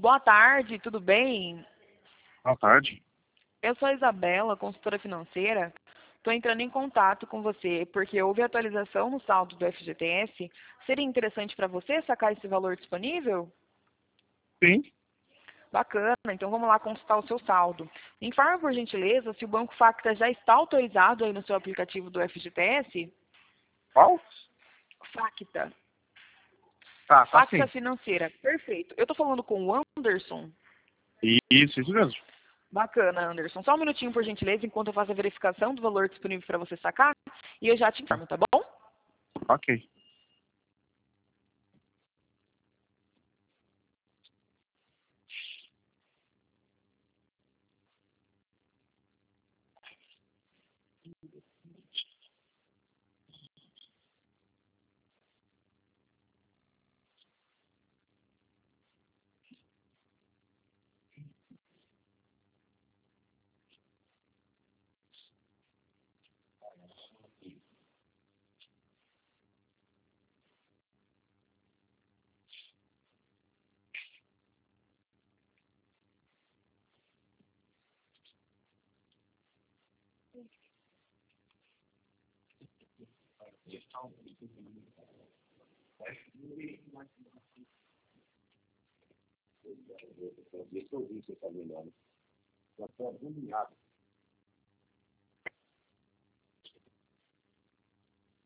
Boa tarde, tudo bem? Boa tarde. Eu sou a Isabela, consultora financeira. Estou entrando em contato com você porque houve atualização no saldo do FGTS. Seria interessante para você sacar esse valor disponível? Sim. Bacana, então vamos lá consultar o seu saldo. Me informa, por gentileza, se o Banco Facta já está autorizado aí no seu aplicativo do FGTS? Qual? Facta. Tá Facta sim. Financeira. Perfeito. Eu estou falando com o Anderson. Isso mesmo. Bacana, Anderson. Só um minutinho, por gentileza, enquanto eu faço a verificação do valor disponível para você sacar. E eu já te informo, tá bom? Ok.